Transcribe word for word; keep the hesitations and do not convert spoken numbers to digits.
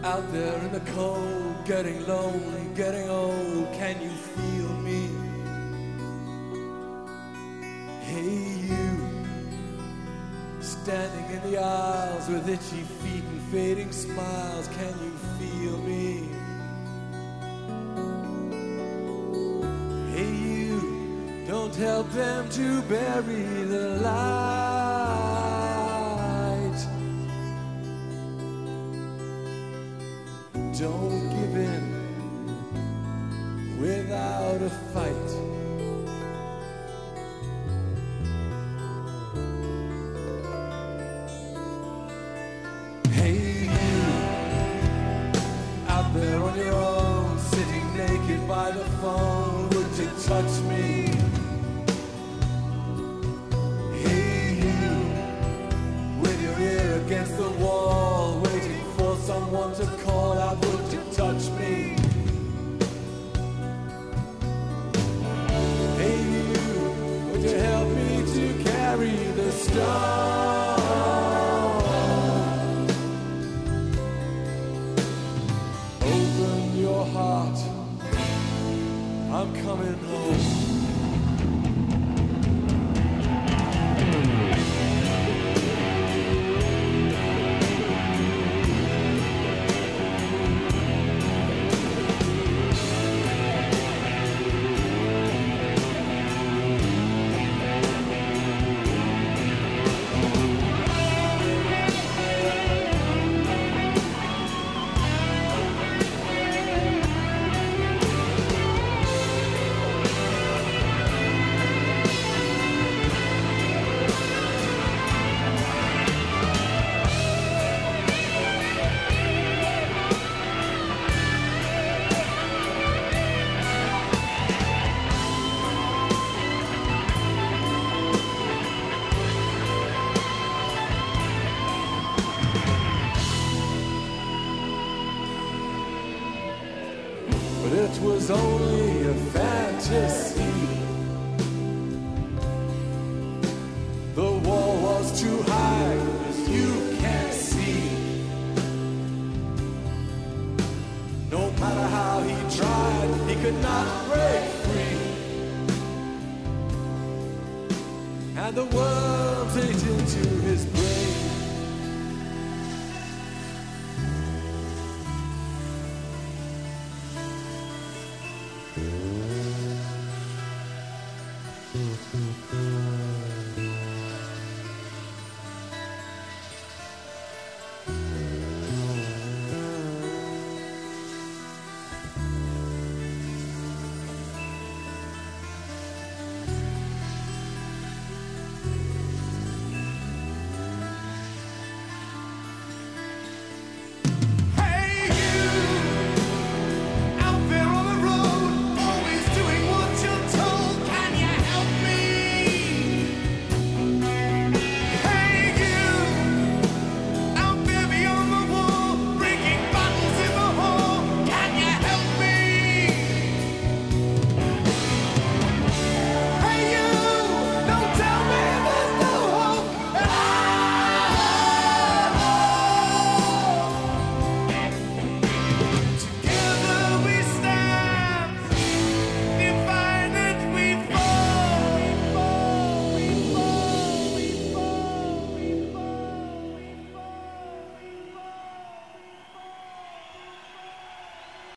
Out there in the cold, getting lonely, getting old, can you feel me? Hey you, standing in the aisles with itchy feet and fading smiles, can you feel me? Hey you, don't help them to bury the light. Don't give in without a fight. Hey you, out there on your own, sitting naked by the phone, would you touch me? Hey you, with your ear against the wall, waiting for someone to call out, would you touch me? Hey you, would you help me to carry the stone? Open your heart, I'm coming home. But it was only a fantasy. The wall was too high, as you can't see. No matter how he tried, he could not break free. And the worms ate into his brain. Mm-hmm.